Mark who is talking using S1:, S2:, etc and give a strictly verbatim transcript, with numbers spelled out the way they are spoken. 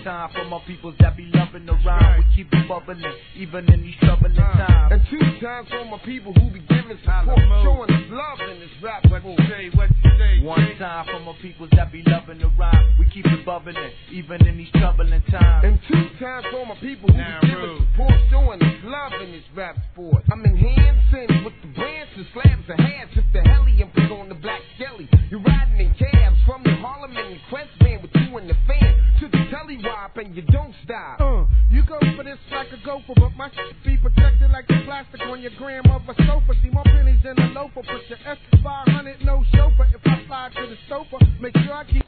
S1: time for my peoples that be loving the rhyme. We keep it bubbling, even in these troubling times.
S2: And two times for my people who be giving support, showing us love in this rap. What you say, what you say?
S1: One time for my peoples that be loving the rhyme. We keep it bubbling, even in these troubling times.
S2: And two times for my people who be giving support, showing us love in this rap sport. I'm in Hanson with the branches, slabs of hats, if the helium put on the black skelly. You're riding in cabs from the Harlem and the Quest van with you and the fan to the telly-wop and you don't stop.
S3: Uh, you go for this like a gopher, but my shit be protected like the plastic on your grandmother's sofa. See more pennies than a loafer, put your S five hundred, no chauffeur. If I slide to the sofa, make sure I keep